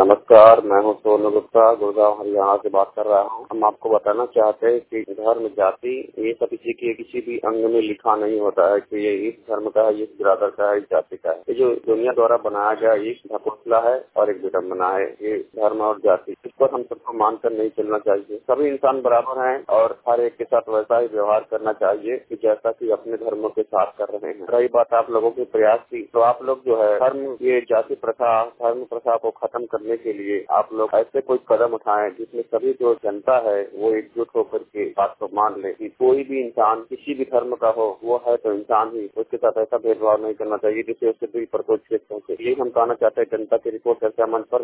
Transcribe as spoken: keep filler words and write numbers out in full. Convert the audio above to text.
नमस्कार, मैं हूँ सोनू गुप्ता, गुड़गांव हरियाणा से बात कर रहा हूँ। हम आपको बताना चाहते हैं कि धर्म, जाति ये सब किसी के किसी भी अंग में लिखा नहीं होता है कि ये इस धर्म का है, इस बिरादर का है, इस जाति का है। ये जो दुनिया द्वारा बनाया गया एक ढकोसला है और एक विडम्बना है, ये धर्म और जाति। इस पर हम सबको मानकर नहीं चलना चाहिए। सभी इंसान बराबर हैं और हर एक के साथ वैसा ही व्यवहार करना चाहिए कि जैसा कि अपने धर्मों के साथ कर रहे हैं। रही बात आप लोगों के प्रयास की, तो आप लोग जो है धर्म, ये जाति प्रथा, धर्म प्रथा को खत्म करने के लिए आप लोग ऐसे कोई कदम उठाएं जिसमें सभी जो जनता है वो एकजुट होकर के बात को मान ले कि कोई भी इंसान किसी भी धर्म का हो, वो है तो इंसान ही, उसके साथ ऐसा भेदभाव नहीं करना चाहिए जिससे उसके दिल पर कोई ठेस पहुंचे। यही हम कहना चाहते हैं जनता की रिपोर्ट चर्चा मंच पर।